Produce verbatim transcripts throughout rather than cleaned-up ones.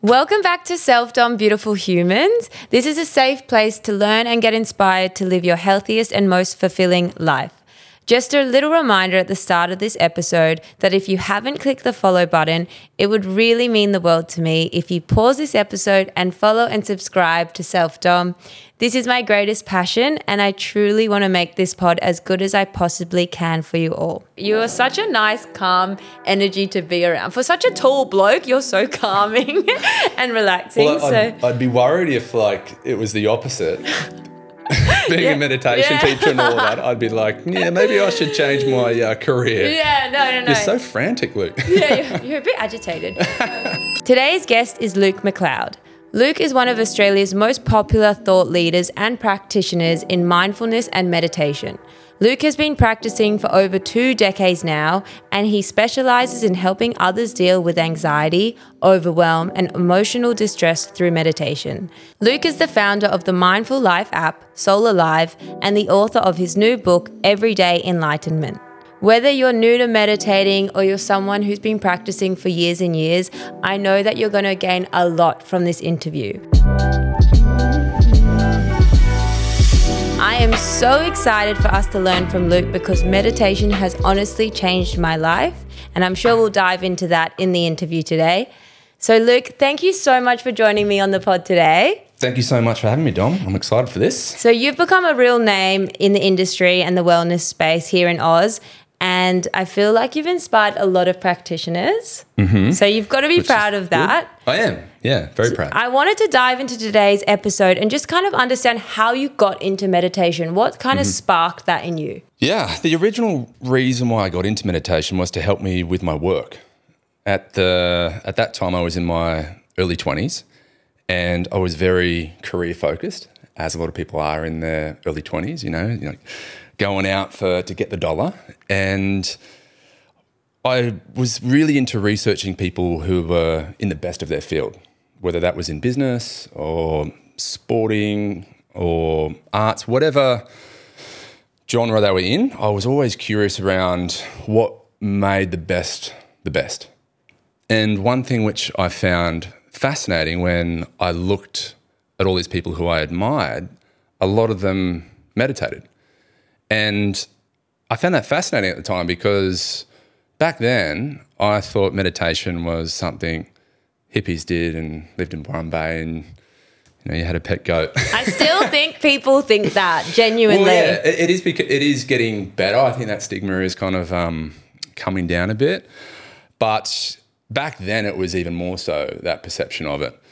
Welcome back to Self-Dom Beautiful Humans. This is a safe place to learn and get inspired to live your healthiest and most fulfilling life. Just a little reminder at the start of this episode that if you haven't clicked the follow button, it would really mean the world to me if you pause this episode and follow and subscribe to Self-Dom. This is my greatest passion, and I truly want to make this pod as good as I possibly can for you all. You are such a nice, calm energy to be around. For such a tall bloke, you're so calming and relaxing. Well, so I'd, I'd be worried if like it was the opposite. Being Yeah. a meditation Yeah. teacher and all that, I'd be like, yeah, maybe I should change my uh, career. Yeah, no, no, no. You're so frantic, Luke. Yeah, you're, you're a bit agitated. Today's guest is Luke McLeod. Luke is one of Australia's most popular thought leaders and practitioners in mindfulness and meditation. Luke has been practicing for over two decades now, and he specializes in helping others deal with anxiety, overwhelm, and emotional distress through meditation. Luke is the founder of the Mindful Life app, Soul Alive, and the author of his new book, Everyday Enlightenment. Whether you're new to meditating or you're someone who's been practicing for years and years, I know that you're going to gain a lot from this interview. I am so excited for us to learn from Luke because meditation has honestly changed my life, and I'm sure we'll dive into that in the interview today. So Luke, thank you so much for joining me on the pod today. Thank you so much for having me, Dom. I'm excited for this. So you've become a real name in the industry and the wellness space here in Oz. And I feel like you've inspired a lot of practitioners. Mm-hmm. So you've got to be Which proud of that. Good. I am. Yeah, very proud. I wanted to dive into today's episode and just kind of understand how you got into meditation. What kind mm-hmm. of sparked that in you? Yeah, the original reason why I got into meditation was to help me with my work. At the at that time, I was in my early twenties and I was very career focused, as a lot of people are in their early twenties, you know, you know going out for to get the dollar. And I was really into researching people who were in the best of their field, whether that was in business or sporting or arts, whatever genre they were in. I was always curious around what made the best the best. And one thing which I found fascinating when I looked at all these people who I admired, a lot of them meditated. And I found that fascinating at the time because back then I thought meditation was something hippies did and lived in Byron Bay and, you know, you had a pet goat. I still think people think that, genuinely. Well, yeah, it, it is because it is getting better. I think that stigma is kind of um, coming down a bit. But back then it was even more so, that perception of it.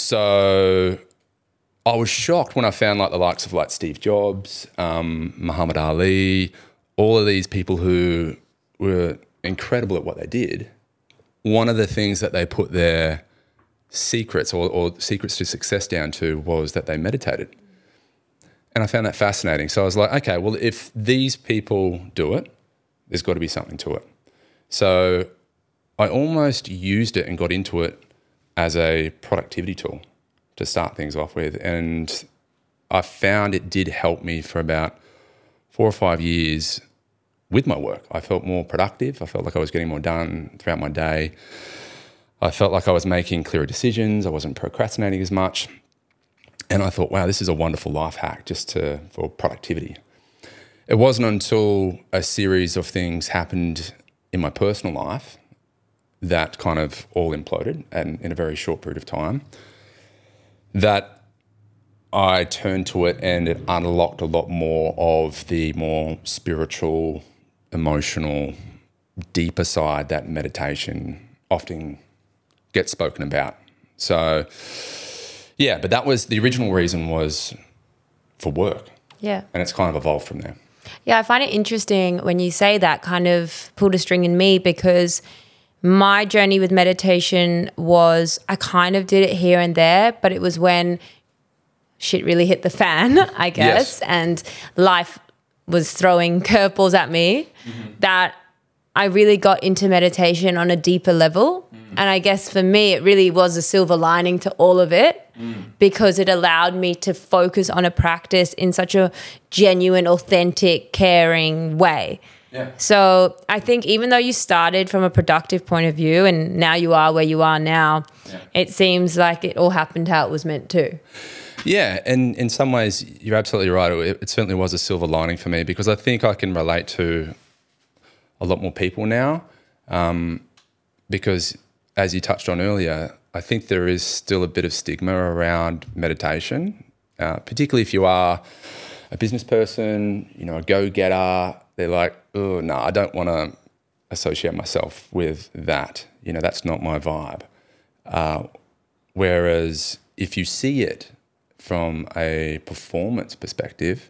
So I was shocked when I found like the likes of like Steve Jobs, um, Muhammad Ali, all of these people who were incredible at what they did. One of the things that they put their secrets or, or secrets to success down to was that they meditated. And I found that fascinating. So I was like, okay, well, if these people do it, there's got to be something to it. So I almost used it and got into it as a productivity tool to start things off with. And I found it did help me for about four or five years with my work. I felt more productive. I felt like I was getting more done throughout my day. I felt like I was making clearer decisions. I wasn't procrastinating as much. And I thought, wow, this is a wonderful life hack just to for productivity. It wasn't until a series of things happened in my personal life that kind of all imploded and in a very short period of time that I turned to it and it unlocked a lot more of the more spiritual, emotional, deeper side that meditation often gets spoken about. So, yeah, but that was the original reason was for work. Yeah. And it's kind of evolved from there. Yeah, I find it interesting when you say that, kind of pulled a string in me because my journey with meditation was I kind of did it here and there, but it was when shit really hit the fan, I guess, yes. and life was throwing curveballs at me mm-hmm. that I really got into meditation on a deeper level. Mm. And I guess for me, it really was a silver lining to all of it mm. because it allowed me to focus on a practice in such a genuine, authentic, caring way. Yeah. So I think even though you started from a productive point of view and now you are where you are now, yeah. it seems like it all happened how it was meant to. Yeah, and in some ways you're absolutely right. It, it certainly was a silver lining for me because I think I can relate to a lot more people now um, because, as you touched on earlier, I think there is still a bit of stigma around meditation, uh, particularly if you are a business person, you know, a go-getter. They're like, oh, no, I don't want to associate myself with that. You know, that's not my vibe. Uh, whereas if you see it from a performance perspective,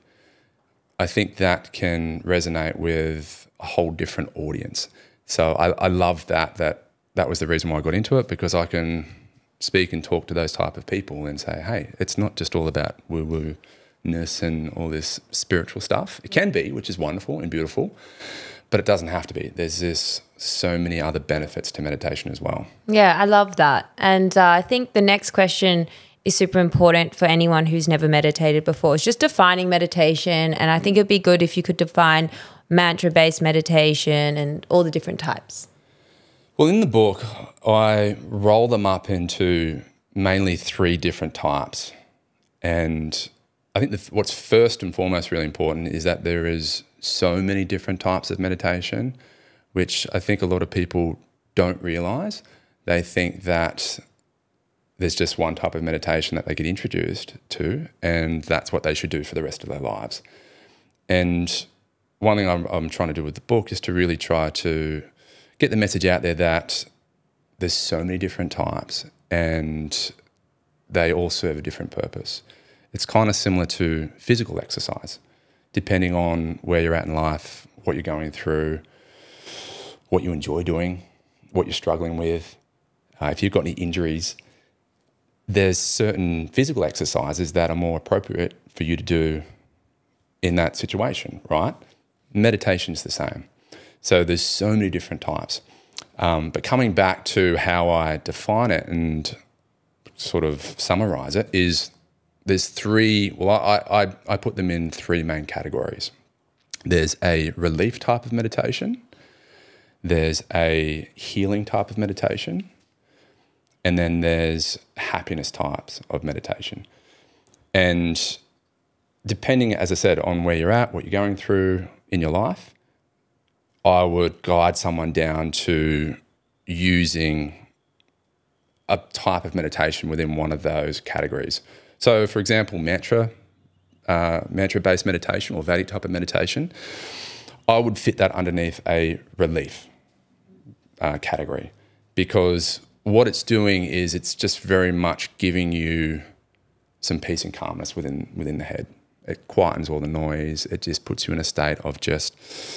I think that can resonate with a whole different audience. So I, I love that, that that was the reason why I got into it, because I can speak and talk to those type of people and say, hey, it's not just all about woo-woo-ness and all this spiritual stuff. It can be, which is wonderful and beautiful, but it doesn't have to be. There's this so many other benefits to meditation as well. Yeah, I love that. And uh, I think the next question is super important for anyone who's never meditated before. It's just defining meditation, and I think it'd be good if you could define mantra-based meditation and all the different types. Well, in the book, I roll them up into mainly three different types. And I think the, what's first and foremost really important is that there is so many different types of meditation, which I think a lot of people don't realise. They think that there's just one type of meditation that they get introduced to, and that's what they should do for the rest of their lives. And one thing I'm, I'm trying to do with the book is to really try to get the message out there that there's so many different types and they all serve a different purpose. It's kind of similar to physical exercise, depending on where you're at in life, what you're going through, what you enjoy doing, what you're struggling with. Uh, if you've got any injuries, there's certain physical exercises that are more appropriate for you to do in that situation, right? Meditation is the same. So there's so many different types. Um, but coming back to how I define it and sort of summarize it is there's three, well, I, I, I put them in three main categories. There's a relief type of meditation, there's a healing type of meditation, and then there's happiness types of meditation. And depending, as I said, on where you're at, what you're going through in your life, I would guide someone down to using a type of meditation within one of those categories. So, for example, mantra, uh, mantra-based meditation or Vedic type of meditation, I would fit that underneath a relief uh, category, because what it's doing is it's just very much giving you some peace and calmness within within the head. It quietens all the noise. It just puts you in a state of just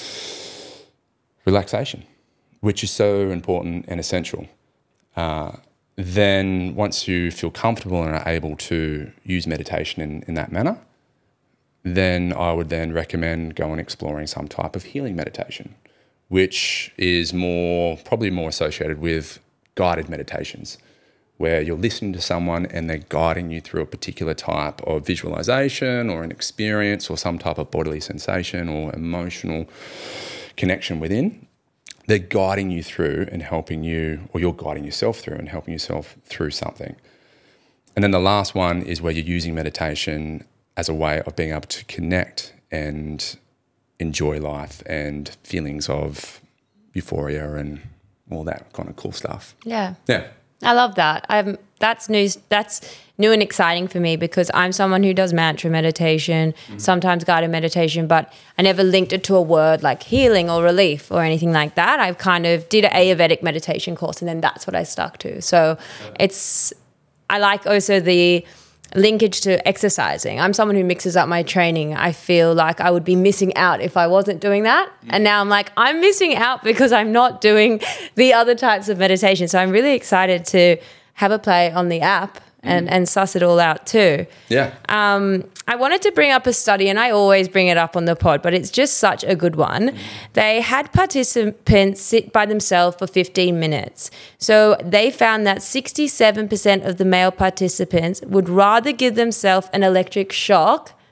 relaxation, which is so important and essential. Uh, then once you feel comfortable and are able to use meditation in, in that manner, then I would then recommend going exploring some type of healing meditation, which is more probably more associated with guided meditations, where you're listening to someone and they're guiding you through a particular type of visualization or an experience or some type of bodily sensation or emotional connection within. They're guiding you through and helping you, or you're guiding yourself through and helping yourself through something. And then the last one is where you're using meditation as a way of being able to connect and enjoy life and feelings of euphoria and all that kind of cool stuff. Yeah. Yeah. I love that. I'm, that's news. That's new and exciting for me, because I'm someone who does mantra meditation, mm-hmm. sometimes guided meditation, but I never linked it to a word like healing or relief or anything like that. I kind of did an Ayurvedic meditation course, and then that's what I stuck to. So okay. it's, I like also the linkage to exercising. I'm someone who mixes up my training. I feel like I would be missing out if I wasn't doing that. Mm. And now I'm like, I'm missing out because I'm not doing the other types of meditation. So I'm really excited to have a play on the app and, mm. and suss it all out too. Yeah. Um, I wanted to bring up a study, and I always bring it up on the pod, but it's just such a good one. Mm. They had participants sit by themselves for fifteen minutes. So they found that sixty-seven percent of the male participants would rather give themselves an electric shock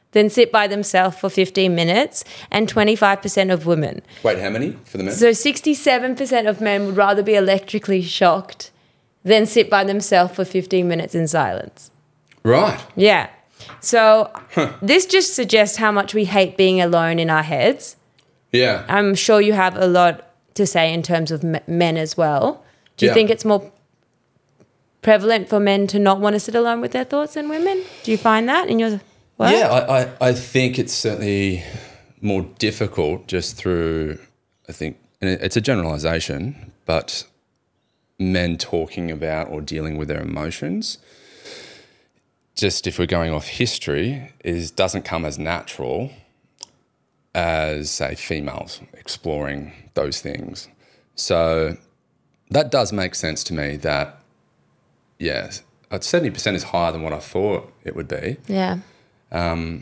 then sit by themselves for fifteen minutes, and twenty-five percent of women. Wait, how many for the men? So sixty-seven percent of men would rather be electrically shocked than sit by themselves for fifteen minutes in silence. Right. Yeah. So huh. This just suggests how much we hate being alone in our heads. Yeah. I'm sure you have a lot to say in terms of men as well. Do you yeah. think it's more prevalent for men to not want to sit alone with their thoughts than women? Do you find that in your work? Yeah, I, I, I think it's certainly more difficult just through, I think, and it's a generalisation, but men talking about or dealing with their emotions, just if we're going off history, is doesn't come as natural as, say, females exploring those things. So that does make sense to me that, yeah, seventy percent is higher than what I thought it would be. Yeah. Um,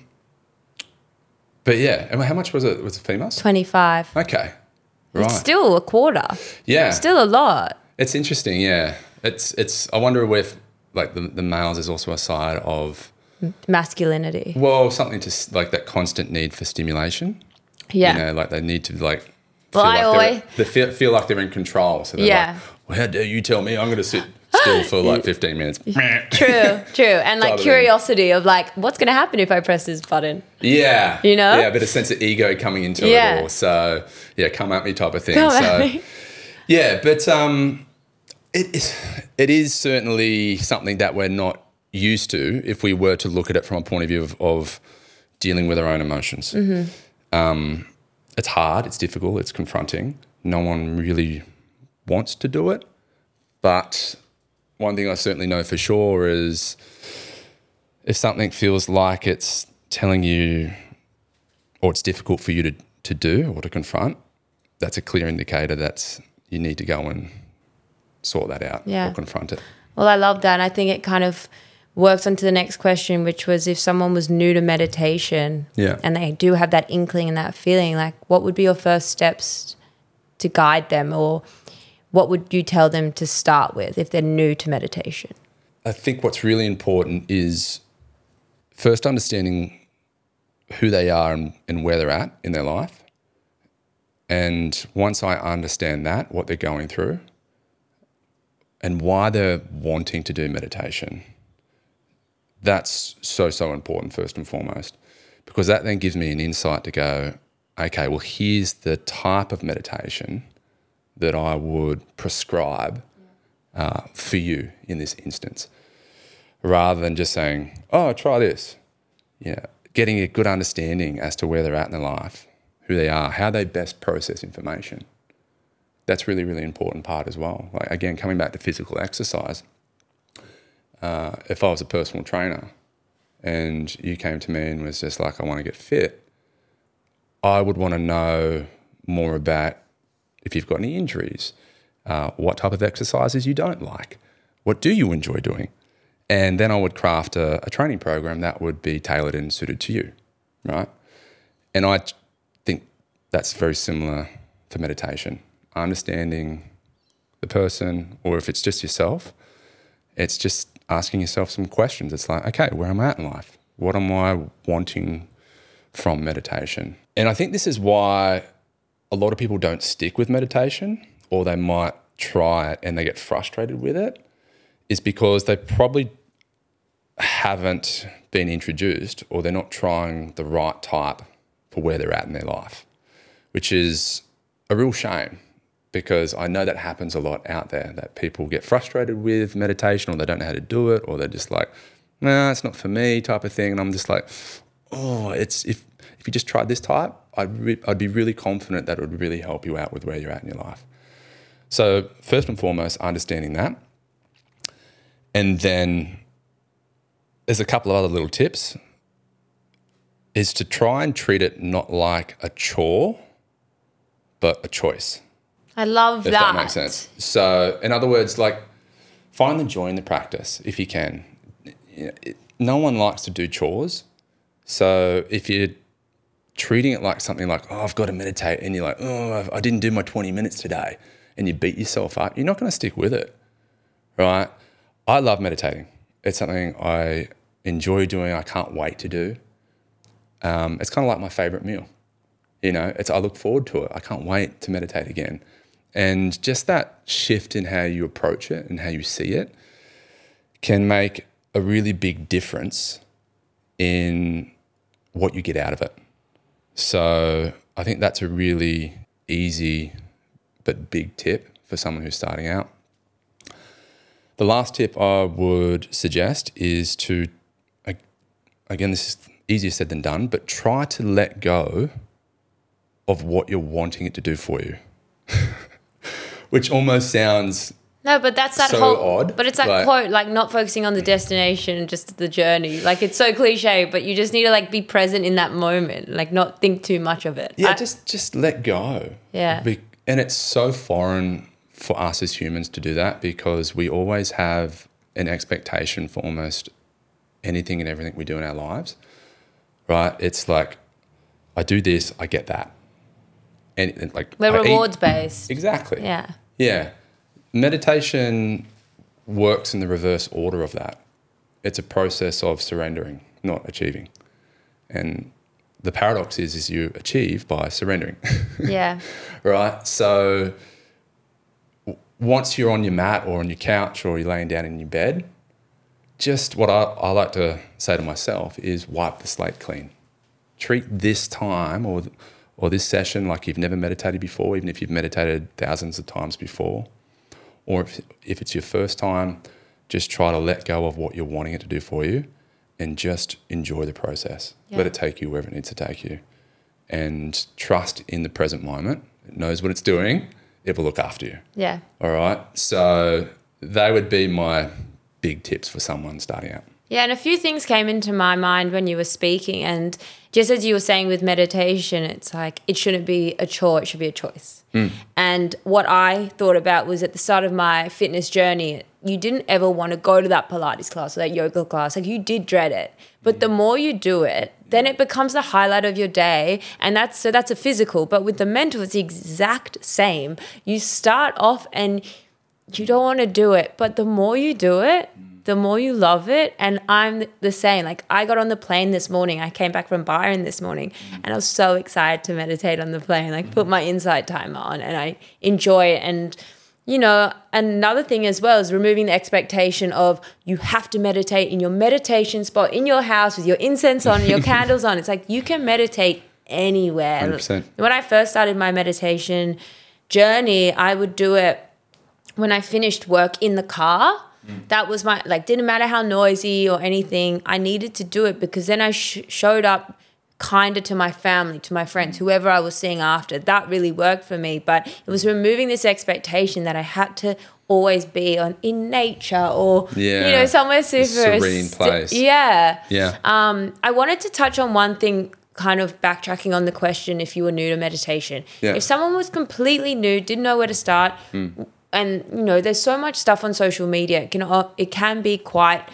but yeah, and how much was it? Was it females? twenty-five. Okay. Right. It's still a quarter. Yeah. It's still a lot. It's interesting, yeah. It's, it's, I wonder if, like, the, the males is also a side of masculinity. Well, something to like that constant need for stimulation. Yeah. You know, like they need to like well, feel I like always they feel, feel like they're in control. So they're yeah. like, well, how dare you tell me I'm going to sit still for like fifteen minutes? True, true. And like curiosity of like, what's going to happen if I press this button? Yeah. You know? Yeah, a bit of sense of ego coming into yeah. it all. So yeah, come at me type of thing. Come so at me. Yeah, but um, it is, it is certainly something that we're not used to if we were to look at it from a point of view of, of dealing with our own emotions. Mm-hmm. Um, it's hard, it's difficult, it's confronting. No one really wants to do it. But one thing I certainly know for sure is if something feels like it's telling you or it's difficult for you to, to do or to confront, that's a clear indicator that you need to go and sort that out yeah. or confront it. Well, I love that. And I think it kind of works on to the next question, which was if someone was new to meditation yeah. and they do have that inkling and that feeling, like what would be your first steps to guide them, or what would you tell them to start with if they're new to meditation? I think what's really important is first understanding who they are and, and where they're at in their life. And once I understand that, what they're going through and why they're wanting to do meditation, that's so, so important first and foremost, because that then gives me an insight to go, okay, well, here's the type of meditation that I would prescribe uh, for you in this instance, rather than just saying, oh, try this. Yeah, getting a good understanding as to where they're at in their life, who they are, how they best process information. That's really, really important part as well. Like, again, coming back to physical exercise, uh, if I was a personal trainer and you came to me and was just like, I want to get fit, I would want to know more about if you've got any injuries, uh, what type of exercises you don't like, what do you enjoy doing? And then I would craft a, a training program that would be tailored and suited to you, right? And I think that's very similar for meditation. Understanding the person, or if it's just yourself, it's just asking yourself some questions. It's like, okay, where am I at in life? What am I wanting from meditation? And I think this is why a lot of people don't stick with meditation, or they might try it and they get frustrated with it, is because they probably haven't been introduced, or they're not trying the right type for where they're at in their life, which is a real shame, because I know that happens a lot out there, that people get frustrated with meditation, or they don't know how to do it, or they're just like, nah, it's not for me type of thing. And I'm just like, oh, it's if if you just tried this type, I'd, re- I'd be really confident that it would really help you out with where you're at in your life. So first and foremost, understanding that. And then there's a couple of other little tips, is to try and treat it not like a chore, but a choice. I love if that. If that makes sense. So in other words, like, find the joy in the practice if you can. No one likes to do chores. So if you're treating it like something like, oh, I've got to meditate, and you're like, oh, I didn't do my twenty minutes today, and you beat yourself up, you're not going to stick with it, right? I love meditating. It's something I enjoy doing. I can't wait to do. Um, it's kind of like my favorite meal. You know, it's I look forward to it. I can't wait to meditate again. And just that shift in how you approach it and how you see it can make a really big difference in what you get out of it. So I think that's a really easy but big tip for someone who's starting out. The last tip I would suggest is to, again, this is easier said than done, but try to let go of what you're wanting it to do for you. Which almost sounds no, but that's that so whole odd. But it's that like, quote, like not focusing on the destination, just the journey. Like it's so cliche, but you just need to like be present in that moment, like not think too much of it. Yeah, I, just just let go. Yeah. Be, and it's so foreign for us as humans to do that because we always have an expectation for almost anything and everything we do in our lives, right? It's like, I do this, I get that. And, and like we're I rewards eat. based. Exactly. Yeah. Yeah. Meditation works in the reverse order of that. It's a process of surrendering, not achieving. And the paradox is, is you achieve by surrendering. Yeah. Right? So w- once you're on your mat or on your couch or you're laying down in your bed, just what I, I like to say to myself is wipe the slate clean. Treat this time or or this session like you've never meditated before, even if you've meditated thousands of times before. Or if, if it's your first time, just try to let go of what you're wanting it to do for you and just enjoy the process. Yeah. Let it take you wherever it needs to take you. And trust in the present moment. It knows what it's doing. It will look after you. Yeah. All right? So they would be my big tips for someone starting out. Yeah, and a few things came into my mind when you were speaking. And just as you were saying with meditation, it's like it shouldn't be a chore, it should be a choice. Mm. And what I thought about was at the start of my fitness journey, you didn't ever want to go to that Pilates class or that yoga class. Like you did dread it. But the more you do it, then it becomes the highlight of your day. And that's so that's a physical. But with the mental, it's the exact same. You start off and you don't want to do it. But the more you do it, the more you love it. And I'm the same. Like I got on the plane this morning. I came back from Byron this morning and I was so excited to meditate on the plane. Like put my insight timer on and I enjoy it. And, you know, another thing as well is removing the expectation of you have to meditate in your meditation spot in your house with your incense on and your candles on. It's like you can meditate anywhere. one hundred percent. When I first started my meditation journey, I would do it when I finished work in the car. That was my, like, didn't matter how noisy or anything. I needed to do it because then I sh- showed up kinder to my family, to my friends, whoever I was seeing after. That really worked for me. But it was removing this expectation that I had to always be on in nature or, yeah. you know, somewhere super serene place. St- yeah. Yeah. Um, I wanted to touch on one thing, kind of backtracking on the question if you were new to meditation. Yeah. If someone was completely new, didn't know where to start, mm. and, you know, there's so much stuff on social media. It can, it can be quite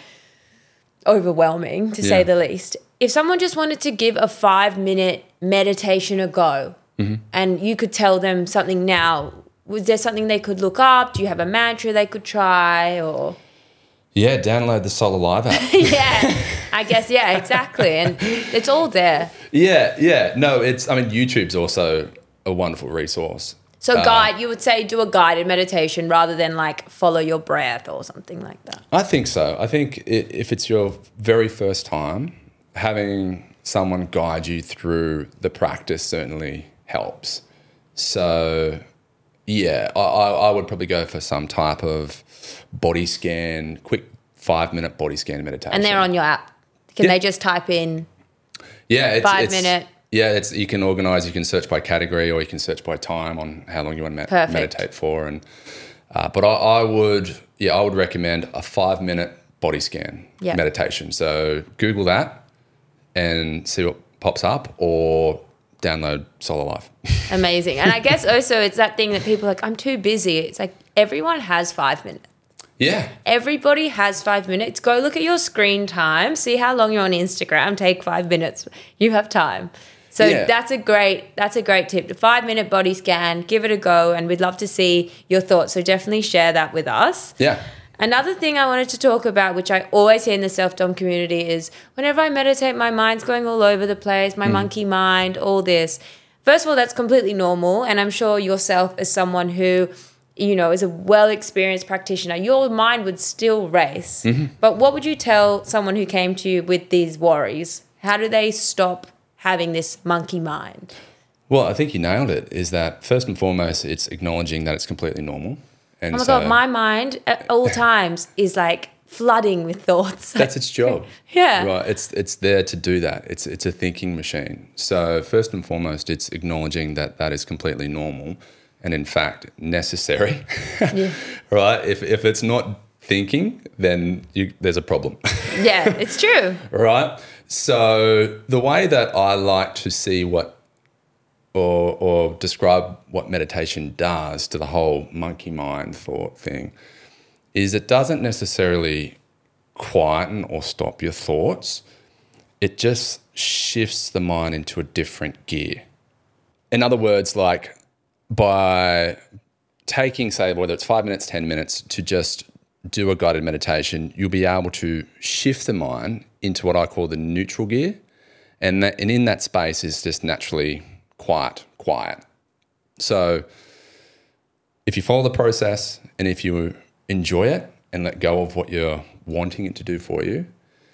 overwhelming, to yeah. say the least. If someone just wanted to give a five-minute meditation a go mm-hmm. and you could tell them something now, was there something they could look up? Do you have a mantra they could try or... Yeah, download the Solar Live app. yeah, I guess, yeah, exactly. And it's all there. Yeah, yeah. No, it's, I mean, YouTube's also a wonderful resource. So uh, guide, you would say do a guided meditation rather than like follow your breath or something like that. I think so. I think if it's your very first time, having someone guide you through the practice certainly helps. So yeah, I, I would probably go for some type of body scan, quick five minute body scan meditation. And they're on your app. Can yeah. they just type in yeah, it's, five it's, minute? Yeah, it's you can organise. You can search by category, or you can search by time on how long you want to med- Perfect. meditate for. And uh, but I, I would, yeah, I would recommend a five-minute body scan yeah. meditation. So Google that and see what pops up, or download Solar Life. Amazing. And I guess also it's that thing that people are like, I'm too busy. It's like everyone has five minutes. Yeah. Everybody has five minutes. Go look at your screen time. See how long you're on Instagram. Take five minutes. You have time. So yeah. that's a great that's a great tip. The five minute body scan, give it a go, and we'd love to see your thoughts. So definitely share that with us. Yeah. Another thing I wanted to talk about, which I always hear in the self-dom community, is whenever I meditate, my mind's going all over the place, my mm. monkey mind, all this. First of all, that's completely normal. And I'm sure yourself as someone who, you know, is a well-experienced practitioner, your mind would still race. Mm-hmm. But what would you tell someone who came to you with these worries? How do they stop having this monkey mind? Well, I think you nailed it, is that first and foremost, it's acknowledging that it's completely normal. And oh my so, God, my mind at all times is like flooding with thoughts. That's its job. Yeah. Right. It's it's there to do that. It's it's a thinking machine. So first and foremost, it's acknowledging that that is completely normal and in fact necessary. Yeah. Right. If if it's not thinking, then you, there's a problem. Yeah, it's true. Right. So the way that I like to see what or or describe what meditation does to the whole monkey mind thought thing is it doesn't necessarily quieten or stop your thoughts. It just shifts the mind into a different gear. In other words, like by taking, say, whether it's five minutes, ten minutes to just do a guided meditation, you'll be able to shift the mind into what I call the neutral gear. And that, and in that space is just naturally quiet, quiet. So if you follow the process and if you enjoy it and let go of what you're wanting it to do for you,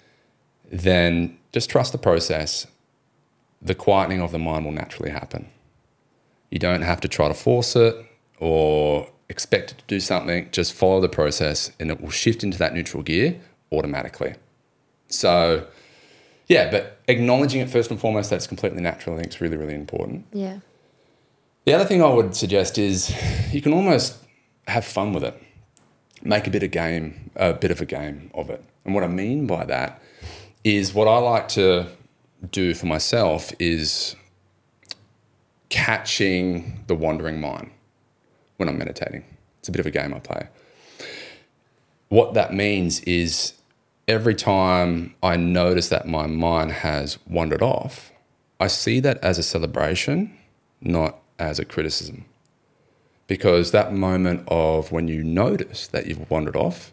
then just trust the process. The quietening of the mind will naturally happen. You don't have to try to force it or expect it to do something. Just follow the process and it will shift into that neutral gear automatically. So yeah, but acknowledging it first and foremost, that's completely natural. I think it's really, really important. Yeah. The other thing I would suggest is you can almost have fun with it. Make a bit of game, a bit of a game of it. And what I mean by that is what I like to do for myself is catching the wandering mind when I'm meditating. It's a bit of a game I play. What that means is every time I notice that my mind has wandered off, I see that as a celebration, not as a criticism. Because that moment of when you notice that you've wandered off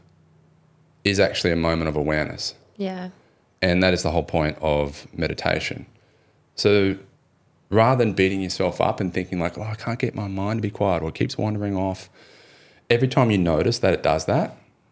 is actually a moment of awareness. Yeah. And that is the whole point of meditation. So rather than beating yourself up and thinking like, oh, I can't get my mind to be quiet or it keeps wandering off, every time you notice that it does that,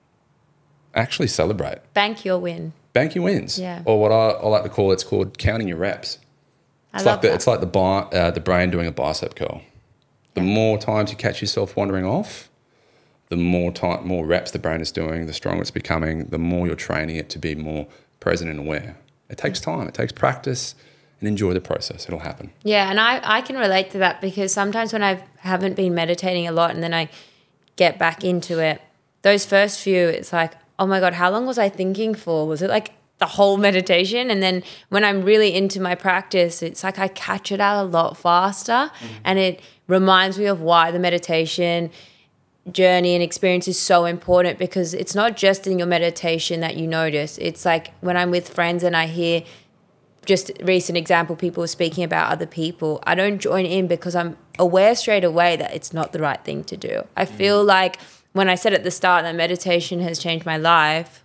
actually celebrate. Bank your win. Bank your wins. Yeah. Or what I, I like to call, it's called counting your reps. I It's love like the, that. it's like the, bi- uh, the brain doing a bicep curl. The Yeah. more times you catch yourself wandering off, the more time, more reps the brain is doing, the stronger it's becoming, the more you're training it to be more present and aware. It takes time. It takes practice, and enjoy the process. It'll happen. Yeah, and I, I can relate to that because sometimes when I haven't been meditating a lot and then I get back into it, those first few, it's like, oh my God, how long was I thinking for? Was it like the whole meditation? And then when I'm really into my practice, it's like I catch it out a lot faster mm-hmm. and it reminds me of why the meditation journey and experience is so important, because it's not just in your meditation that you notice. It's like when I'm with friends and I hear just recent example, people speaking about other people, I don't join in because I'm aware straight away that it's not the right thing to do. I feel like when I said at the start that meditation has changed my life,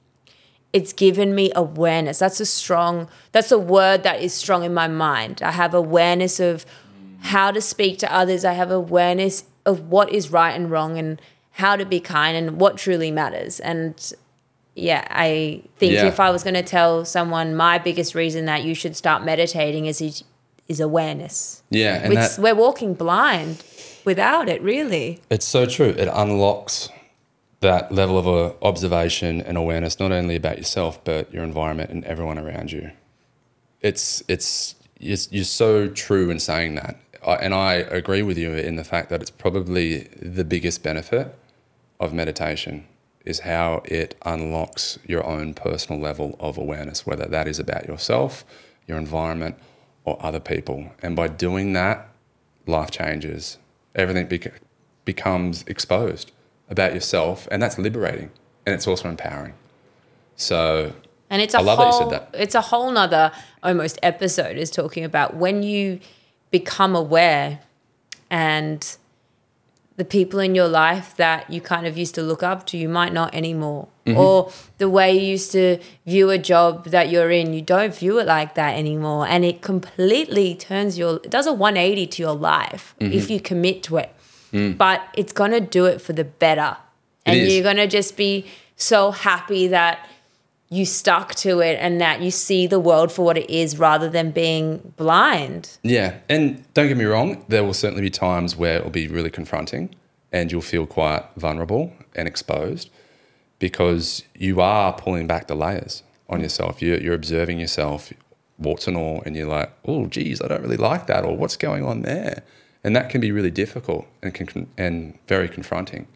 it's given me awareness. That's a strong, that's a word that is strong in my mind. I have awareness of how to speak to others. I have awareness of what is right and wrong and how to be kind and what truly matters. And yeah, I think Yeah. if I was going to tell someone my biggest reason that you should start meditating is is awareness. Yeah, and It's, that, we're walking blind without it, really. it's so true. It unlocks that level of uh, observation and awareness, not only about yourself, but your environment and everyone around you. It's it's you're, you're so true in saying that. I, and I agree with you in the fact that it's probably the biggest benefit of meditation is how it unlocks your own personal level of awareness, whether that is about yourself, your environment, or other people. And by doing that, life changes. Everything bec- becomes exposed about yourself, and that's liberating, and it's also empowering. So And it's a I love whole, that you said that. It's a whole nother almost episode is talking about when you become aware and the people in your life that you kind of used to look up to, you might not anymore. Mm-hmm. Or the way you used to view a job that you're in, you don't view it like that anymore. And it completely turns your, it does a one eighty to your life mm-hmm. if you commit to it. Mm. But it's going to do it for the better. And you're going to just be so happy that you stuck to it and that you see the world for what it is rather than being blind. Yeah. And don't get me wrong, there will certainly be times where it will be really confronting and you'll feel quite vulnerable and exposed because you are pulling back the layers on yourself. You're, you're observing yourself, warts and all, and you're like, oh, geez, I don't really like that, or what's going on there? And that can be really difficult and can, and very confronting.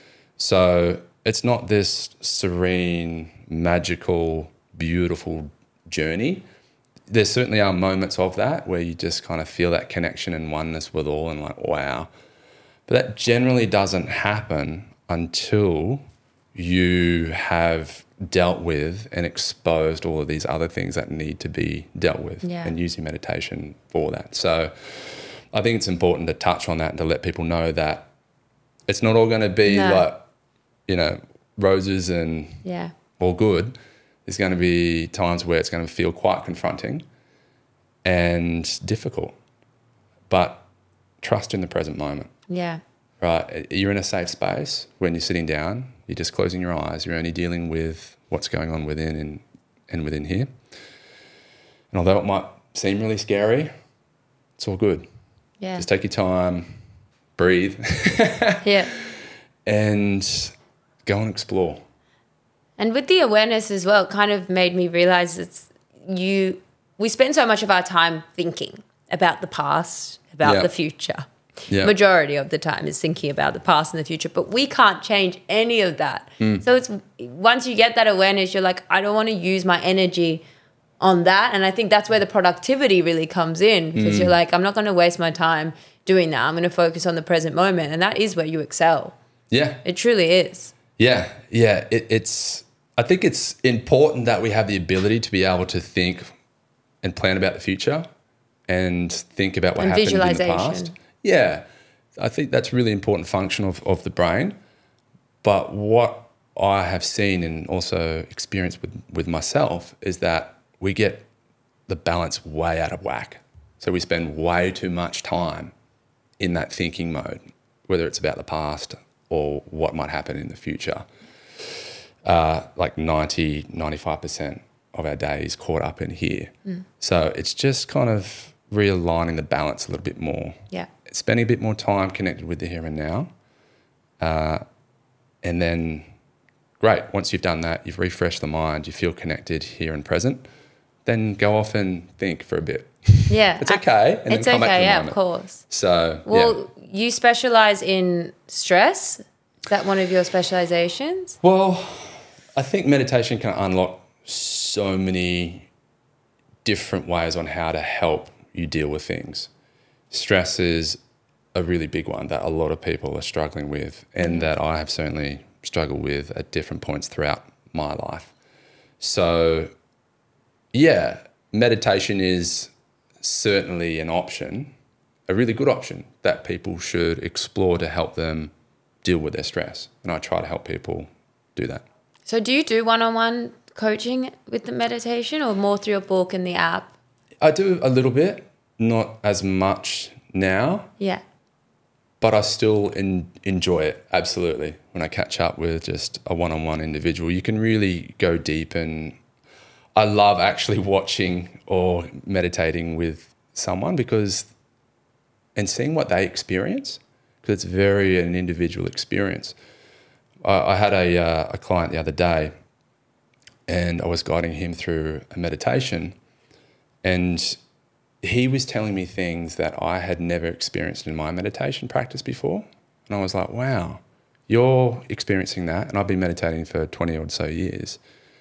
So it's not this serene, magical, beautiful journey. There certainly are moments of that where you just kind of feel that connection and oneness with all and like, wow. But that generally doesn't happen until you have dealt with and exposed all of these other things that need to be dealt with yeah. and using meditation for that. So I think it's important to touch on that and to let people know that it's not all going to be no. like, you know, roses and yeah. all good. There's going to be times where it's going to feel quite confronting and difficult, but trust in the present moment. Yeah. Right. You're in a safe space when you're sitting down, you're just closing your eyes, you're only dealing with what's going on within and, and within here. And although it might seem really scary, it's all good. Yeah. Just take your time, breathe. yeah. And go and explore. And with the awareness as well, it kind of made me realize it's you, we spend so much of our time thinking about the past, about yeah. the future. Yeah. Majority of the time is thinking about the past and the future, but we can't change any of that. Mm. So it's once you get that awareness, you're like, I don't want to use my energy on that. And I think that's where the productivity really comes in because mm. you're like, I'm not going to waste my time doing that. I'm going to focus on the present moment. And that is where you excel. Yeah. It truly is. Yeah. Yeah. It, it's, I think it's important that we have the ability to be able to think and plan about the future and think about what and happened in the visualization. past. Yeah. I think that's a really important function of, of the brain. But what I have seen and also experienced with, with myself is that we get the balance way out of whack. So we spend way too much time in that thinking mode, whether it's about the past or what might happen in the future. Uh, like ninety, ninety-five percent of our day is caught up in here. Mm. So it's just kind of realigning the balance a little bit more. Yeah. Spending a bit more time connected with the here and now. Uh, and then, great, once you've done that, you've refreshed the mind, you feel connected here and present, then go off and think for a bit. Yeah. It's okay. And it's then come okay, back to the yeah, moment. of course. So, well, yeah. you specialize in stress. Is that one of your specializations? Well, I think meditation can unlock so many different ways on how to help you deal with things. Stress is a really big one that a lot of people are struggling with and mm. that I have certainly struggled with at different points throughout my life. So, yeah, meditation is certainly an option, a really good option that people should explore to help them deal with their stress. And I try to help people do that. So do you do one-on-one coaching with the meditation or more through your book and the app? I do a little bit, not as much now. Yeah. But I still in, enjoy it, absolutely. When I catch up with just a one-on-one individual, you can really go deep, and I love actually watching or meditating with someone because, and seeing what they experience, because it's very an individual experience. I, I had a, uh, a client the other day and I was guiding him through a meditation, and he was telling me things that I had never experienced in my meditation practice before. And I was like, wow, you're experiencing that. And I've been meditating for twenty or so years.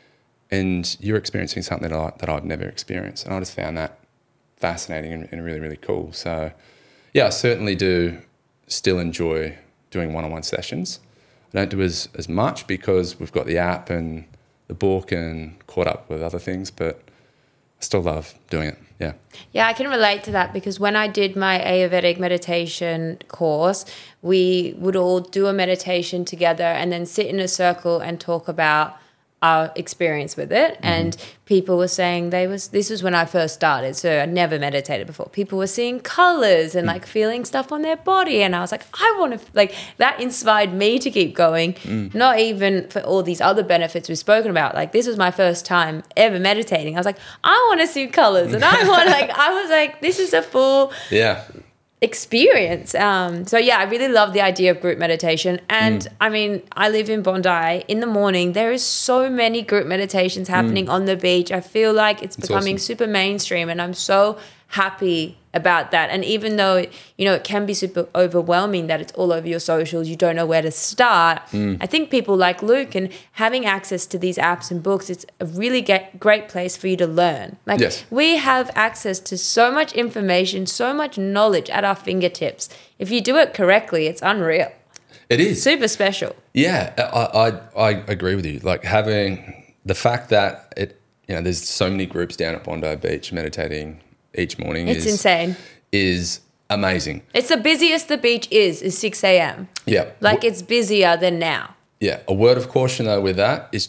And you're experiencing something that, I, that I've never experienced. And I just found that fascinating and, and really, really cool. So, yeah, I certainly do still enjoy doing one-on-one sessions. I don't do as, as much because we've got the app and the book and caught up with other things. But I still love doing it. Yeah. Yeah, I can relate to that because when I did my Ayurvedic meditation course, we would all do a meditation together and then sit in a circle and talk about our experience with it. Mm-hmm. And people were saying they was this was when I first started, so I never meditated before. People were seeing colors and mm. like feeling stuff on their body, and I was like, I want to like that inspired me to keep going. Mm. Not even for all these other benefits we've spoken about. Like this was my first time ever meditating. I was like, I want to see colors, and I want like I was like, this is a full yeah. experience. Um, so yeah, I really love the idea of group meditation. And mm. I mean, I live in Bondi. In the morning, there is so many group meditations happening mm. on the beach. I feel like it's, it's becoming awesome. Super mainstream, and I'm so happy about that. And even though, you know, it can be super overwhelming that it's all over your socials, you don't know where to start. Mm. I think people like Luke and having access to these apps and books, it's a really get, great place for you to learn. Like yes. we have access to so much information, so much knowledge at our fingertips. If you do it correctly, it's unreal. It is. Super special. Yeah, I, I, I agree with you. Like having the fact that it, you know, there's so many groups down at Bondi Beach meditating each morning it's is insane. Is amazing. It's the busiest the beach is, is six a.m. Yeah. Like it's busier than now. Yeah. A word of caution though with that is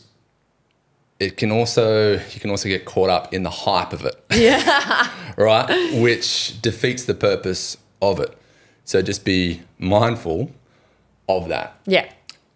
it can also, you can also get caught up in the hype of it. Yeah. Right? Which defeats the purpose of it. So just be mindful of that. Yeah.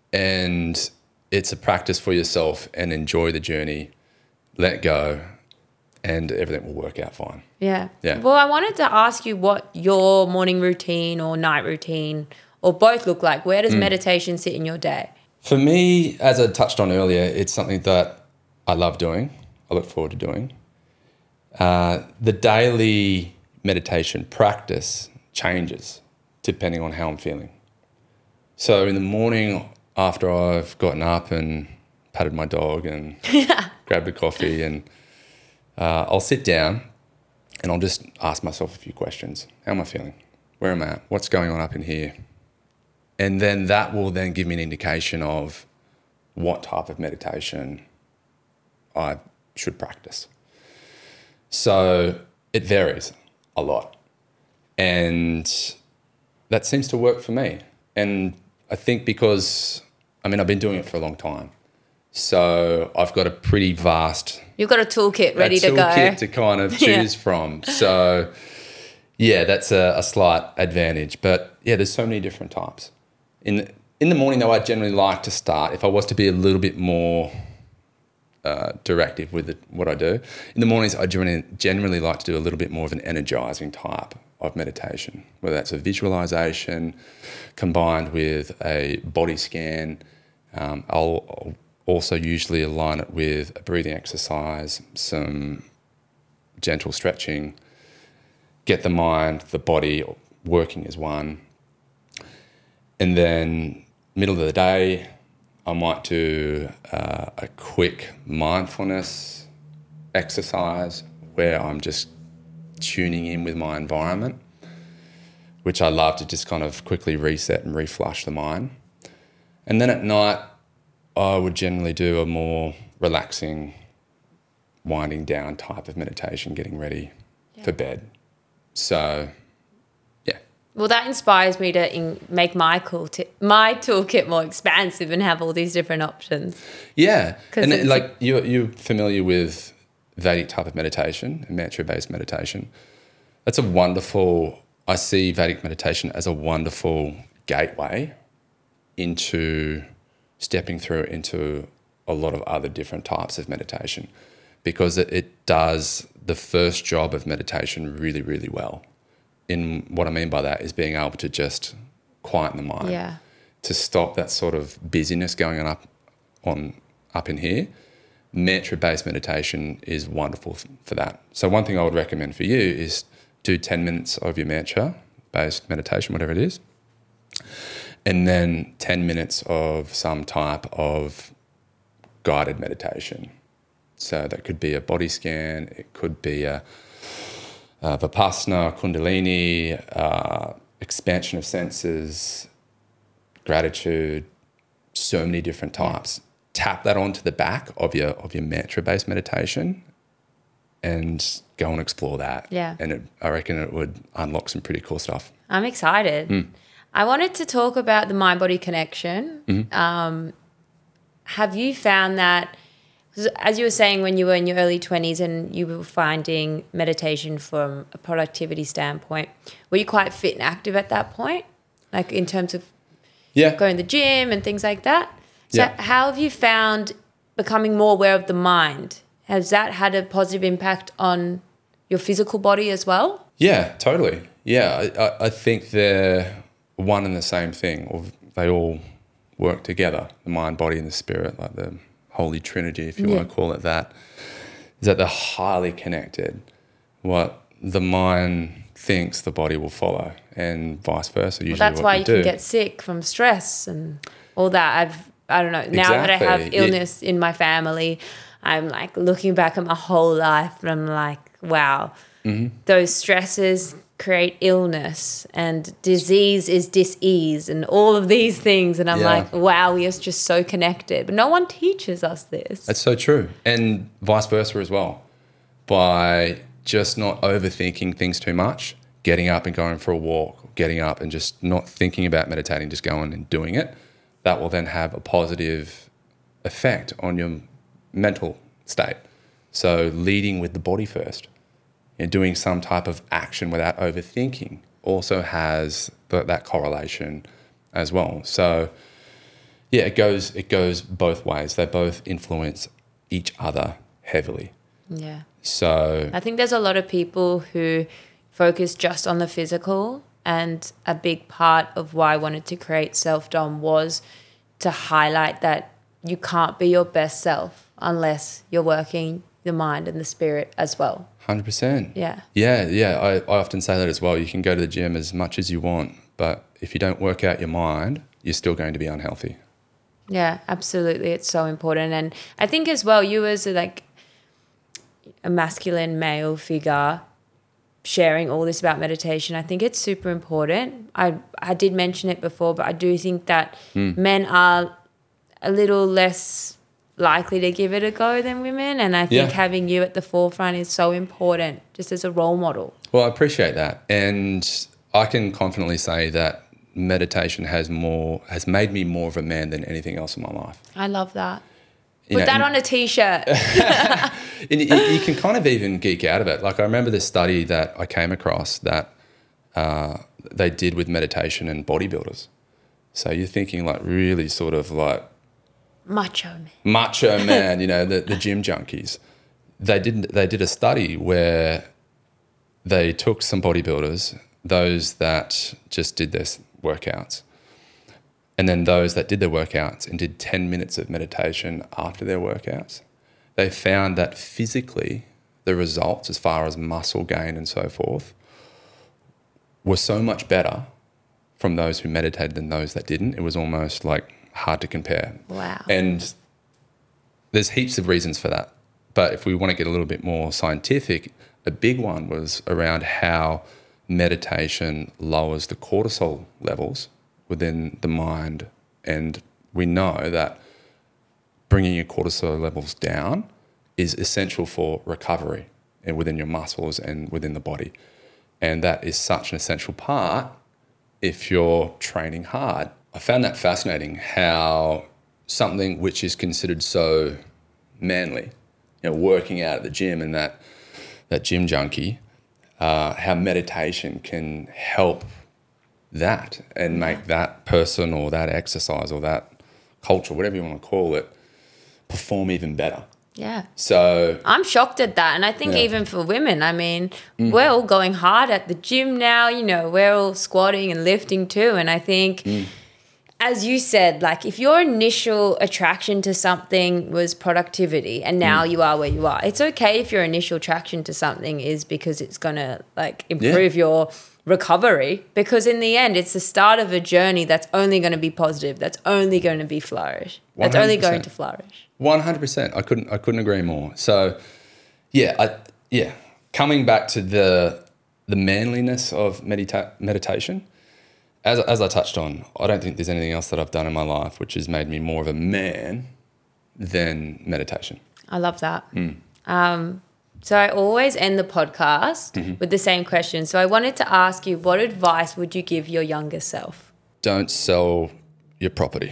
And it's a practice for yourself and enjoy the journey, let go, and everything will work out fine. Yeah. Yeah. Well, I wanted to ask you what your morning routine or night routine or both look like. Where does mm. meditation sit in your day? For me, as I touched on earlier, it's something that I love doing. I look forward to doing. Uh, the daily meditation practice changes depending on how I'm feeling. So in the morning after I've gotten up and patted my dog and grabbed a coffee and Uh, I'll sit down and I'll just ask myself a few questions. How am I feeling? Where am I at? What's going on up in here? And then that will then give me an indication of what type of meditation I should practice. So it varies a lot. And that seems to work for me. And I think because, I mean, I've been doing it for a long time. So I've got a pretty vast... You've got a toolkit ready a to go. A toolkit to kind of choose yeah. from. So, yeah, that's a, a slight advantage. But, yeah, there's so many different types. In the, in the morning, though, I generally like to start, if I was to be a little bit more uh, directive with the, what I do, in the mornings I generally, generally like to do a little bit more of an energizing type of meditation, whether that's a visualization combined with a body scan. Um, I'll... I'll also usually align it with a breathing exercise, some gentle stretching, get the mind, the body working as one. And then middle of the day, I might do uh, a quick mindfulness exercise where I'm just tuning in with my environment, which I love to just kind of quickly reset and reflush the mind. And then at night, I would generally do a more relaxing, winding down type of meditation, getting ready yeah. for bed. So, yeah. Well, that inspires me to in- make my cool t- my toolkit more expansive and have all these different options. Yeah, and then, like you, you're familiar with Vedic type of meditation, mantra-based meditation. That's a wonderful. I see Vedic meditation as a wonderful gateway into stepping through into a lot of other different types of meditation, because it, it does the first job of meditation really, really well. In what I mean by that is being able to just quieten the mind, yeah. to stop that sort of busyness going on up on up in here. Mantra-based meditation is wonderful for that. So one thing I would recommend for you is do ten minutes of your mantra-based meditation, whatever it is, and then ten minutes of some type of guided meditation. So that could be a body scan, it could be a, a Vipassana, Kundalini, uh, expansion of senses, gratitude, so many different types. Tap that onto the back of your of your mantra-based meditation and go and explore that. Yeah. And it, I reckon it would unlock some pretty cool stuff. I'm excited. Mm. I wanted to talk about the mind-body connection. Mm-hmm. Um, have you found that, 'cause as you were saying, when you were in your early twenties and you were finding meditation from a productivity standpoint, were you quite fit and active at that point? Like in terms of Yeah. going to the gym and things like that? So Yeah. how have you found becoming more aware of the mind? Has that had a positive impact on your physical body as well? Yeah, totally. Yeah, I, I- I think they're one and the same thing, or they all work together, the mind, body, and the spirit, like the Holy Trinity, if you Yeah. want to call it that, is that they're highly connected. What the mind thinks, the body will follow, and vice versa. Usually That's what why you you do. can get sick from stress and all that. I've, I don't know, now that I have Exactly. Yeah. illness in my family, I'm like looking back at my whole life and I'm like, wow, Mm-hmm. those stresses create illness and disease is dis-ease and all of these things. And I'm Yeah. like, wow, we are just so connected. But no one teaches us this. That's so true. And vice versa as well. By just not overthinking things too much, getting up and going for a walk, getting up and just not thinking about meditating, just going and doing it, that will then have a positive effect on your mental state. So leading with the body first, you know, doing some type of action without overthinking also has th- that correlation as well. So yeah, it goes it goes both ways. They both influence each other heavily. Yeah. So I think there's a lot of people who focus just on the physical, and a big part of why I wanted to create Self-Dom was to highlight that you can't be your best self unless you're working the mind and the spirit as well. one hundred percent. Yeah. Yeah, yeah. I, I often say that as well. You can go to the gym as much as you want, but if you don't work out your mind, you're still going to be unhealthy. Yeah, absolutely. It's so important. And I think as well, you as a, like a masculine male figure sharing all this about meditation, I think it's super important. I, I did mention it before, but I do think that Mm. men are a little less likely to give it a go than women. And I think Yeah. having you at the forefront is so important just as a role model. Well, I appreciate that. And I can confidently say that meditation has more has made me more of a man than anything else in my life. I love that. You Put know, that and- on a T-shirt. And you, you can kind of even geek out of it. Like I remember this study that I came across that uh, they did with meditation and bodybuilders. So you're thinking like really sort of like Macho man. macho man, you know, the, the gym junkies. They did they did a study where they took some bodybuilders, those that just did their s- workouts, and then those that did their workouts and did ten minutes of meditation after their workouts. They found that physically the results as far as muscle gain and so forth were so much better from those who meditated than those that didn't. It was almost like hard to compare. Wow. And there's heaps of reasons for that. But if we want to get a little bit more scientific, a big one was around how meditation lowers the cortisol levels within the mind. And we know that bringing your cortisol levels down is essential for recovery and within your muscles and within the body. And that is such an essential part if you're training hard. I found that fascinating how something which is considered so manly, you know, working out at the gym and that that gym junkie, uh, how meditation can help that and make that person or that exercise or that culture, whatever you want to call it, perform even better. Yeah. So I'm shocked at that. And I think Yeah. even for women, I mean, we're all going hard at the gym now, you know, we're all squatting and lifting too. And I think, as you said, like if your initial attraction to something was productivity and now you are where you are, it's okay if your initial attraction to something is because it's going to like improve your recovery, because in the end, it's the start of a journey that's only going to be positive, that's only going to be flourish, that's only going to flourish. one hundred percent. I couldn't I couldn't agree more. So yeah, I, yeah, coming back to the the manliness of medita- meditation, as as I touched on, I don't think there's anything else that I've done in my life which has made me more of a man than meditation. I love that. Um, So I always end the podcast mm-hmm. with the same question. So I wanted to ask you, what advice would you give your younger self? Don't sell your property.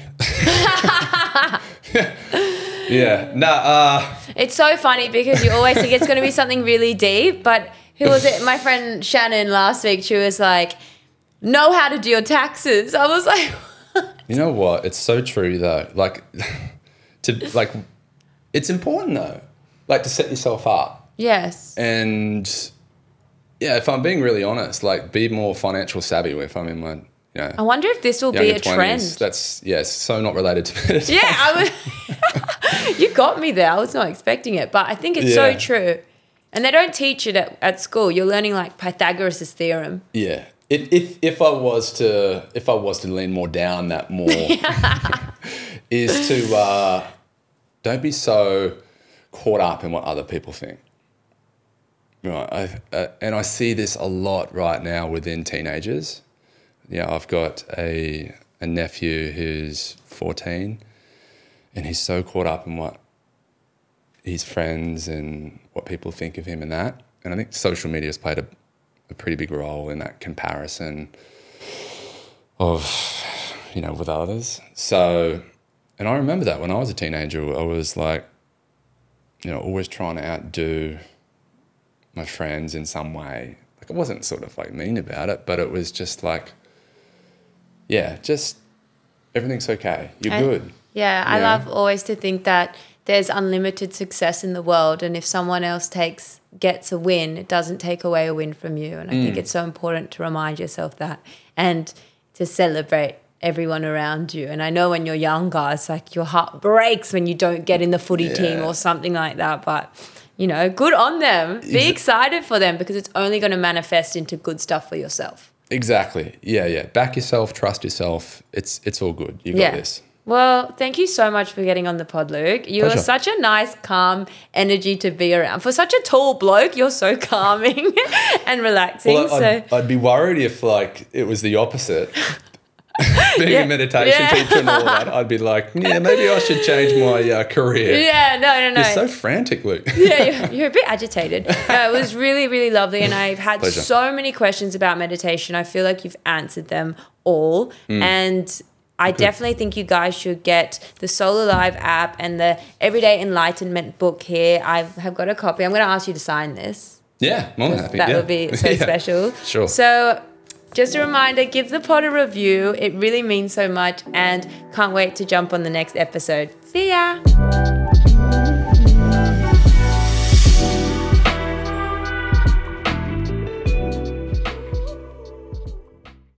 yeah. Nah. Uh, it's so funny because you always think it's going to be something really deep. But who was it? My friend Shannon last week, she was like, know how to do your taxes. I was like... You know what? It's so true though. Like, to like, it's important though. Like to set yourself up. Yes. And yeah, if I'm being really honest, like be more financial savvy if I'm in my, you know. I wonder if this will be a twenties. Trend. That's, yes, so not related to meditation. Yeah, I was, you got me there. I was not expecting it, but I think it's yeah. so true. And they don't teach it at, at school. You're learning like Pythagoras' theorem. Yeah. If, if if I was to if I was to lean more down that more is to uh, don't be so caught up in what other people think. Right, I, uh, and I see this a lot right now within teenagers. Yeah, I've got a a nephew who's fourteen, and he's so caught up in what his friends and what people think of him and that. And I think social media has played a, a pretty big role in that comparison of, you know, with others. So, and I remember that when I was a teenager, I was like, you know, always trying to outdo my friends in some way. Like, I wasn't sort of like mean about it, but it was just like, yeah, just everything's okay. You're I, good. Yeah, I know? love always to think that there's unlimited success in the world, and if someone else takes gets a win, it doesn't take away a win from you. And I mm. think it's so important to remind yourself that and to celebrate everyone around you. And I know when you're younger, it's like your heart breaks when you don't get in the footy yeah. team or something like that. But, you know, good on them. Be excited for them because it's only going to manifest into good stuff for yourself. Exactly. Yeah, yeah. Back yourself, trust yourself. It's it's all good. You got yeah. this. Well, thank you so much for getting on the pod, Luke. You Pleasure. are such a nice, calm energy to be around. For such a tall bloke, you're so calming and relaxing. Well, so I'd, I'd be worried if, like, it was the opposite. Being yeah. a meditation yeah. teacher and all that, I'd be like, yeah, maybe I should change my uh, career. Yeah, no, no, no. You're so frantic, Luke. yeah, you're, you're a bit agitated. No, it was really, really lovely. And I've had Pleasure. so many questions about meditation. I feel like you've answered them all. Mm. And I Good. definitely think you guys should get the Soul Alive app and the Everyday Enlightenment book here. I have got a copy. I'm going to ask you to sign this. Yeah, more than happy. That yeah. would be so yeah. special. Sure. So just a reminder, give the pod a review. It really means so much and can't wait to jump on the next episode. See ya.